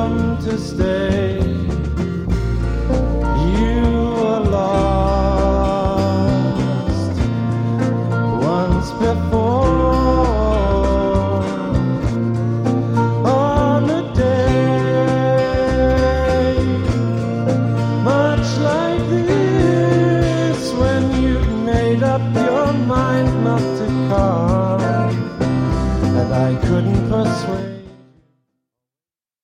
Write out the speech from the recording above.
come to stay. You were lost once before, on a day much like this, when you made up your mind not to come, and I couldn't persuade.